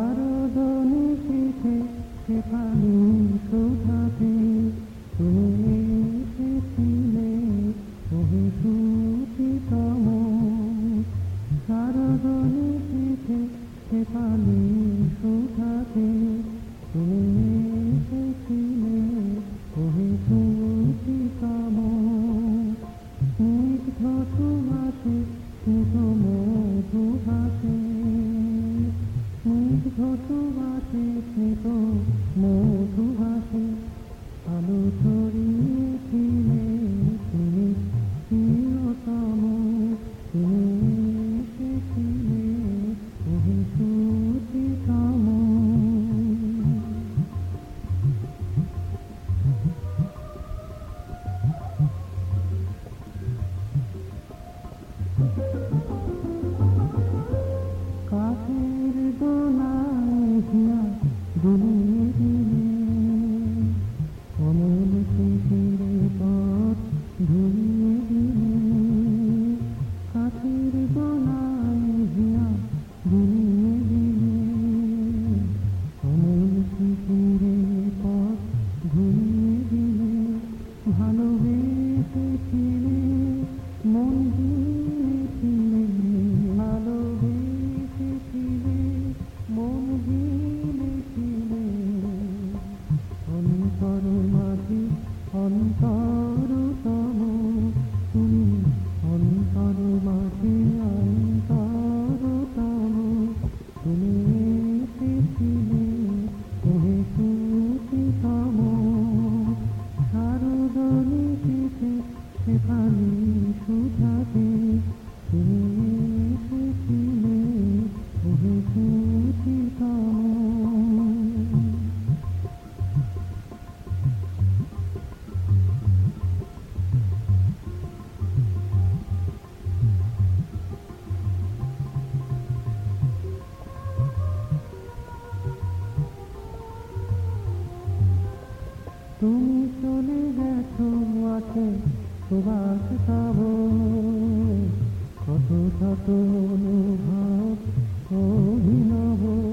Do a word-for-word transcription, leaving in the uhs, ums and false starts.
সারদনি শিখে শেখালি সুধাতে তুমি এসেছিলে ওহে সুচিতম সারদনি শিখে শেখালি সুধাতে তুমি এসেছিলে ওহে সুচিতম স্নিগ্ধ সুবাসে স্নিগ্ধ মধু ভাসে স্নিগ্ধ সুবাসে স্নিগ্ধ মধু ভাসে আলো ছড়িয়েছিলে তুমি চিরতম তুমি এসেছিলে ওহে সুচিতম কাঠের দোলায় হিয়া দুলিয়ে দিলে কমল শিশিরে পথ ধুলিয়ে দিলে কাঠের দোলায় হিয়া দুলিয়ে দিলে কমল শিশিরে পথ ধুলিয়ে দিলে ভালোবেসেছিলে মন দিয়েছিলে ভালোবেসেছিলে মন দিয়েছিলে অন্তর মাঝে অন্তরতম তুমি অন্তর মাঝে অন্তরতম তুমি এসেছিলে ওহে সুচিতম সারদনি শিখে শেখালি সুধাতে তুমি এসেছিলে ওহে সুচিতম তুমি চলে গেছো আছে সুবাস পাব কত শত অনুভব অভিনব